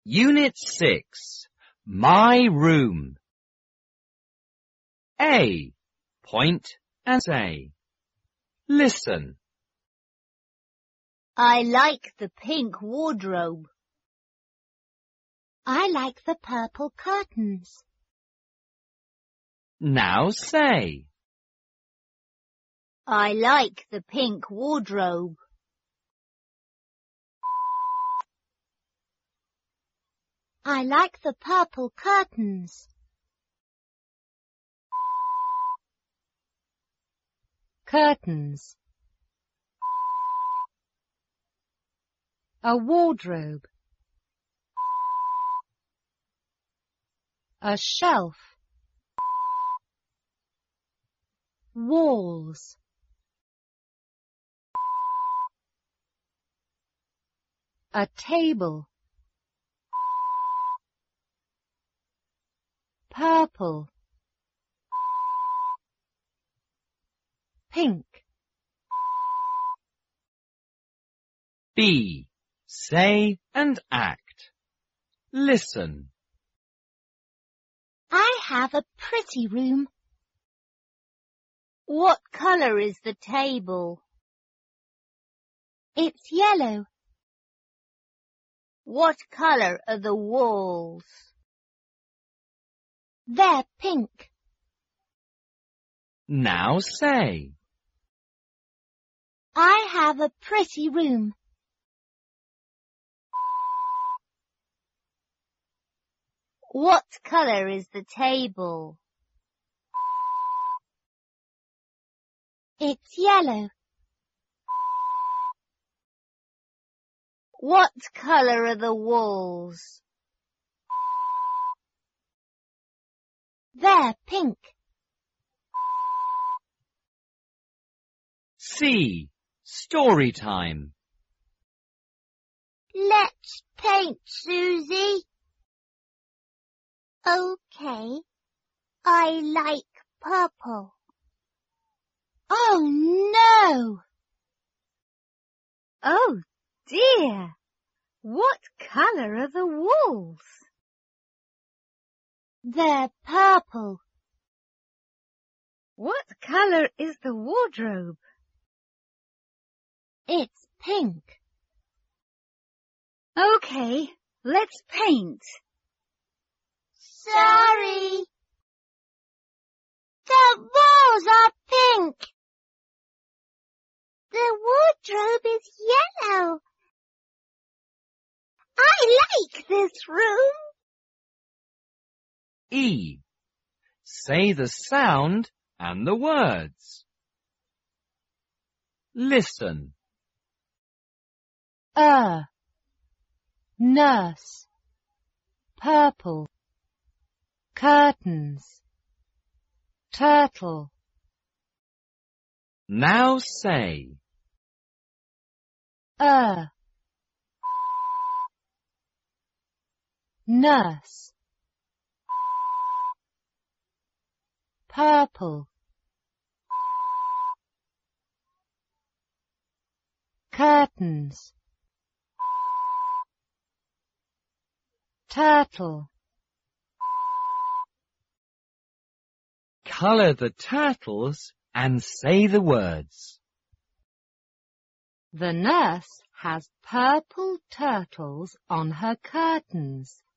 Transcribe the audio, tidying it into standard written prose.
Unit 6. My room. A. Point and say. Listen. I like the pink wardrobe. I like the purple curtains. Now say. I like the pink wardrobe. I like the purple curtains. Curtains. A wardrobe. A shelf. Walls. A table. Purple. Pink. B. Say and act. Listen. I have a pretty room. What colour is the table? It's yellow. What colour are the walls? They're pink. Now say. I have a pretty room. What colour is the table? It's yellow. What colour are the walls? They're pink. C. Story time. Let's paint, Susie. Okay. I like purple. Oh, no! Oh, dear! What colour are the walls? They're purple. What colour is the wardrobe? It's pink. Okay, let's paint. Sorry. The walls are pink. The wardrobe is yellow. I like this room. E. Say the sound and the words. Listen. Nurse. Purple. Curtains. Turtle. Now say. Nurse. Purple. Curtains. Turtle. Colour the turtles and say the words. The nurse has purple turtles on her curtains.